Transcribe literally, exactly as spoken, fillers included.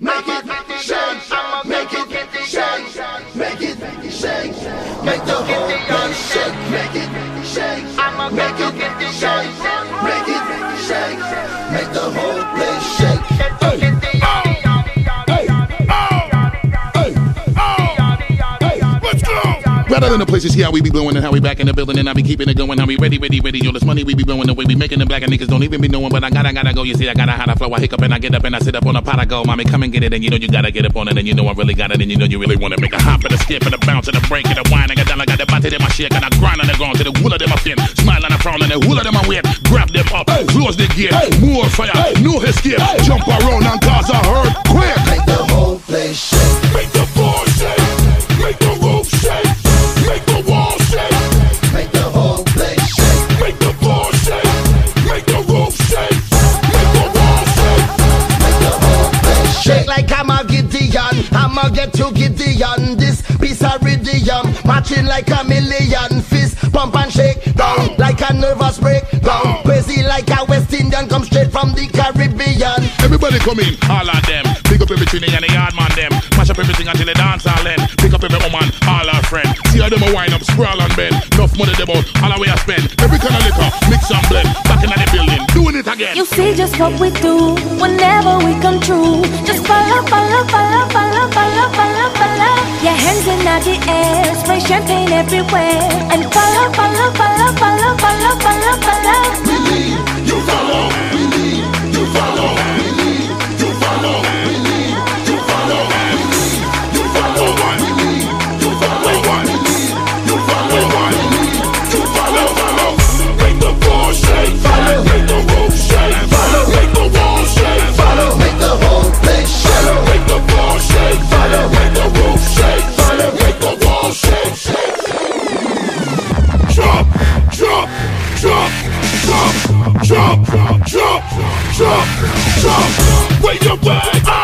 Make it shake, make it shake, make it shake, make the whole place shake. Make it shake, make it shake, make it shake, make the whole place shake. Hey, oh, hey, oh, hey, oh, hey, let's go. Rather than the places, see how we be blowing and how we back in the building and I be keeping it going, how we ready, ready, ready. Yo, this money we be blowing the way we making the black and niggas don't even be knowing, but I gotta, gotta go. You see, I gotta how to flow. I hiccup and I get up and I sit up on a pot of gold. Mommy, come and get it, and you know you gotta get up on it, and you know I really got it, and you know you really wanna make a hop and a skip and a bounce and a break and a whine and a dollar. Got the body in my shake and I grind on the ground to the wool of them I fin. Smile and I frown and the wool of them I wait. Grab them up, hey, close the gate, hey, more fire, hey, no escape, hey, jump around and cause a hurt quick. Make the whole place shake, make the floor shake, make the roof shake. Make the wall shake, make the whole place shake, make the floor shake, make the roof shake, make the wall shake, make the whole place shake. Like I'm a Gideon, I'ma get to Gideon. This piece of iridium, marching like a million. Fist pump and shake down like a nervous breakdown. Crazy like a West Indian, come straight from the Caribbean. Everybody come in, all of them. Pick up every trinity and the yard man them. Mash up everything until they dance all end. Pick up every woman, all our friend. See how them a wind up, sprawl and bend. Enough money they bout, all the way I spend. Every kind of liquor, mix and blend. Back in the building, doing it again. You see just what we do whenever we come true. Just follow, follow, follow, follow, follow, follow, follow. Your hands in the air, spray champagne everywhere. And follow, follow, follow, follow, follow, follow, follow. We lead, you follow. We lead, you follow. We lead, you follow. We lead, you follow. We lead, you follow. We lead, you follow. We lead, you follow. We lead, you follow. Follow. Make the floor shake. Follow. Make the roof shake. Follow. Make the wall shake. Follow. Make the whole place shake. Make the floor shake. Follow. Make the roof shake. Follow. Make the wall shake. Jump, jump, jump, jump, jump, jump, jump, jump. Wave your flag.